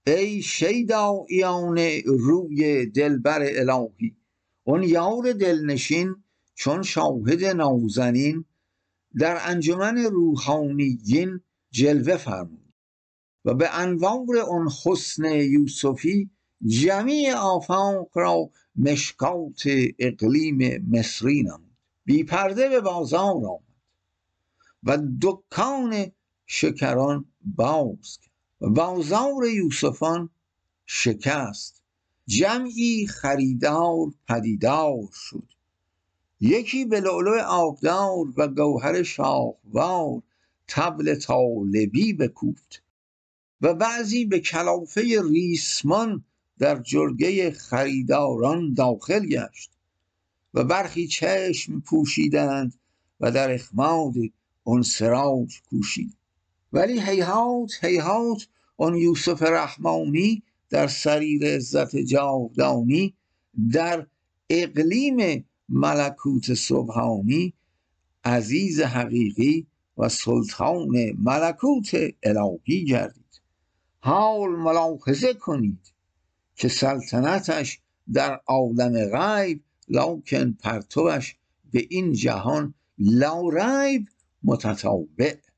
ای شیداییان روی دلبر الهی. اون یار دلنشین چون شاهد نازنین در انجمن روحانیین جلوه فرمود و به انوار اون حسن یوسفی جمیع آفاق را مشکات اقلیم مصری نمود. بی پرده به بازار آمد و دکان شکران باز کرد و بازار یوسفان شکست. جمعی خریدار پدیدار شد، یکی به لؤلؤ آبدار و گوهر شاهوار طبل طالبی بکوفت و بعضی به کلافه ریسمان در جرگه خریداران داخل گشت و برخی چشم پوشیدند و در اخماد آن سراج کوشید. ولی هیهات هیهات آن یوسف رحمانی در سریر عزت جاودانی در اقلیم ملکوت سبحانی عزیز حقیقی و سلطان ملکوت الهی گردید. حال ملاحظه کنید که سلطنتش در عالم غیب لکن پرتوش به این جهان لا ریب متتابع.